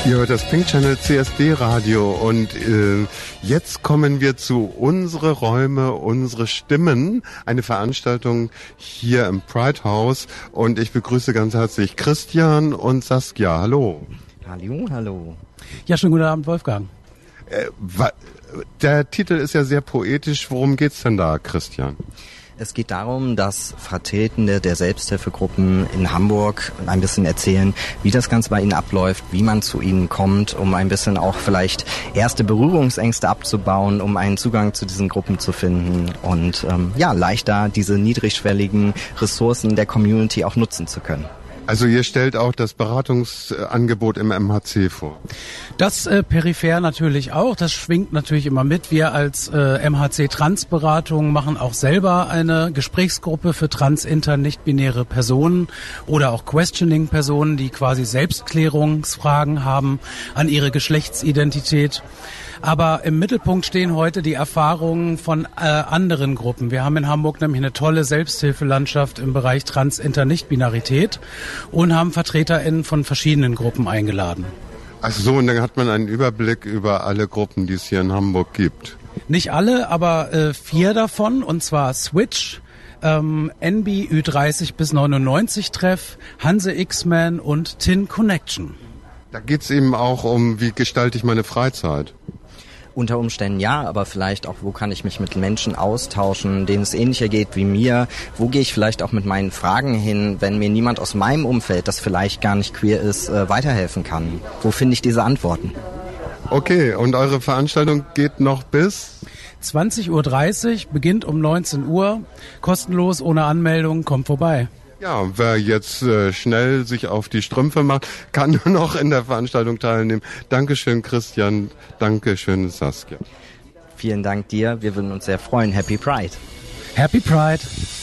Ihr hört das Pink Channel CSD Radio und jetzt kommen wir zu Unsere Räume, unsere Stimmen, eine Veranstaltung hier im Pride House und ich begrüße ganz herzlich Christian und Saskia. Hallo. Hallo, hallo. Ja, schönen guten Abend, Wolfgang. Der Titel ist ja sehr poetisch. Worum geht's denn da, Christian? Es geht darum, dass Vertretende der Selbsthilfegruppen in Hamburg ein bisschen erzählen, wie das Ganze bei ihnen abläuft, wie man zu ihnen kommt, um ein bisschen auch vielleicht erste Berührungsängste abzubauen, um einen Zugang zu diesen Gruppen zu finden und leichter diese niedrigschwelligen Ressourcen der Community auch nutzen zu können. Also ihr stellt auch das Beratungsangebot im MHC vor? Das peripher natürlich auch, das schwingt natürlich immer mit. Wir als MHC Transberatung machen auch selber eine Gesprächsgruppe für trans, inter, nicht-binäre Personen oder auch Questioning-Personen, die quasi Selbstklärungsfragen haben an ihre Geschlechtsidentität. Aber im Mittelpunkt stehen heute die Erfahrungen von anderen Gruppen. Wir haben in Hamburg nämlich eine tolle Selbsthilfelandschaft im Bereich Trans-, Inter-, Nicht-Binarität und haben VertreterInnen von verschiedenen Gruppen eingeladen. Also so, und dann hat man einen Überblick über alle Gruppen, die es hier in Hamburg gibt. Nicht alle, aber 4 davon, und zwar Switch, NB Ü30 bis 99 Treff, Hanse X-Men und Tin Connection. Da geht's eben auch um, wie gestalte ich meine Freizeit? Unter Umständen ja, aber vielleicht auch, wo kann ich mich mit Menschen austauschen, denen es ähnlicher geht wie mir? Wo gehe ich vielleicht auch mit meinen Fragen hin, wenn mir niemand aus meinem Umfeld, das vielleicht gar nicht queer ist, weiterhelfen kann? Wo finde ich diese Antworten? Okay, und eure Veranstaltung geht noch bis? 20:30 Uhr, beginnt um 19 Uhr, kostenlos, ohne Anmeldung, kommt vorbei. Ja, wer jetzt schnell sich auf die Strümpfe macht, kann nur noch in der Veranstaltung teilnehmen. Dankeschön, Christian. Dankeschön, Saskia. Vielen Dank dir. Wir würden uns sehr freuen. Happy Pride. Happy Pride.